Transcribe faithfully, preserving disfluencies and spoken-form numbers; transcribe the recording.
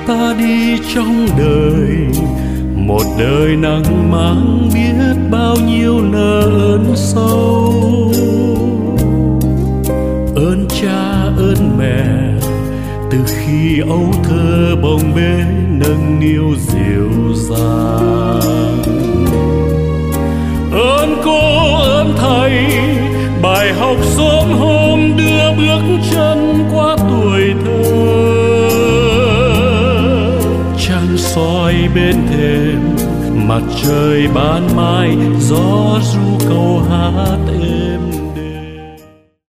ta đi trong đời, một đời nắng mang biết bao nhiêu nợ ơn sâu. Ơn cha ơn mẹ từ khi ấu thơ bồng bế nâng niu dịu dàng. Ơn cô ơn thầy bài học sớm hôm đưa bước chân qua tuổi thơ. Trăng soi bên thềm mặt trời ban mai, gió ru câu hát êm.